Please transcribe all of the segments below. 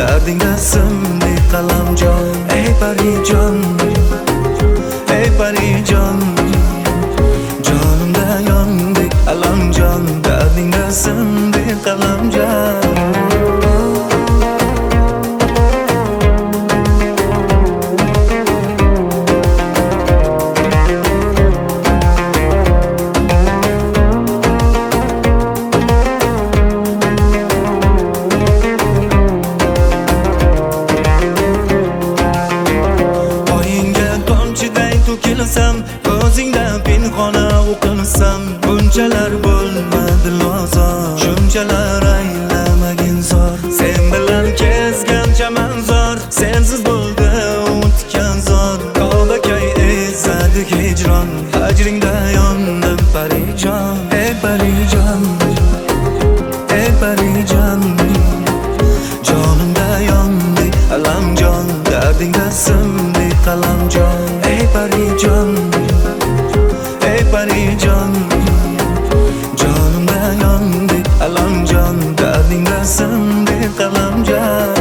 dardingda simli qalamjon. Ey parijon, ey parijon, jonimda yondik alamjon, dardingda simli qalamjon. Ko'zingda pinhona o'qinsam, bunchalar bo'lmadi lozor, shunchalar aylamagin zor. Sen bilan kezgan chamanzor, sensiz bo'ldi o'tgan zor. Qolakay ezadi hijron, hajringda yondim parijon. Ey parijon, ey parijon, jonimda yondi alamjon, dardingda simli qalamjon. Ey parijon, ey parijon, jonimda yondi alamjon, dardingda simli qalamjon.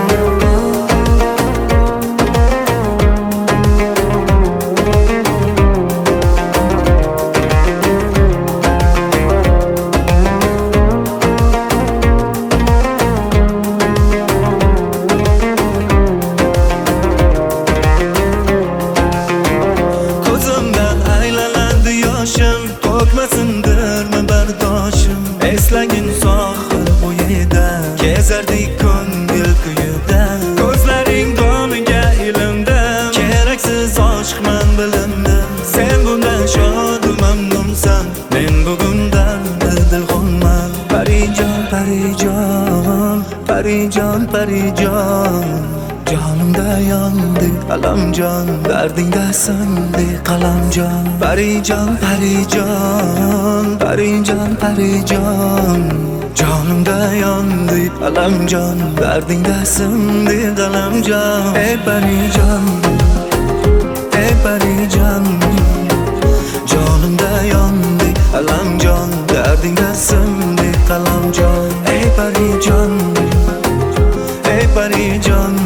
To'kmasindirmi bardoshim, eslagin sohil bo'yida, kezardik ko'ngil kuyida. Ko'zlaring domiga ilindim, keraksiz oshiqman bilindim. Sen bundan shodu mamnunsan, men bugundan dilxonman. Parijon, parijon, parijon, parijon, jonimda yondi alamjon, dardingda simli qalamjon. Parijon, parijon, parijon, parijon, jonimda yondi alamjon, dardingda simli qalamjon. Ey parijon, ey parijon, jonimda yondi alamjon, dardingda simli qalamjon. Ey parijon, ey parijon,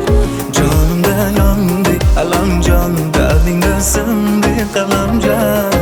jonimda yondi alamjon, dardingda simli qalamjon.